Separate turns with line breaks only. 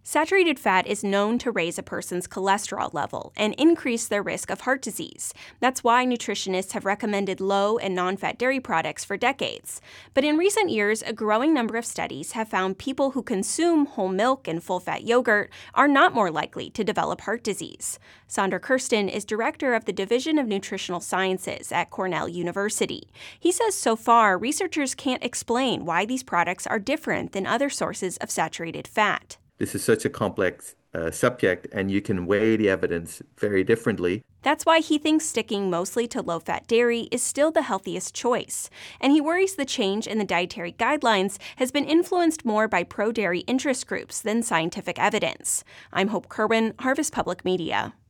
Saturated fat is known to raise a person's cholesterol level and increase their risk of heart disease. That's why nutritionists have recommended low and non-fat dairy products for decades. But in recent years, a growing number of studies have found people who consume whole milk and full-fat yogurt are not more likely to develop heart disease. Sonder Kirsten is director of the Division of Nutritional Sciences at Cornell University. He says so far, researchers can't explain why these products are different than other sources of saturated fat.
This is such a complex subject, and you can weigh the evidence very differently.
That's why he thinks sticking mostly to low-fat dairy is still the healthiest choice. And he worries the change in the dietary guidelines has been influenced more by pro-dairy interest groups than scientific evidence. I'm Hope Kerwin, Harvest Public Media.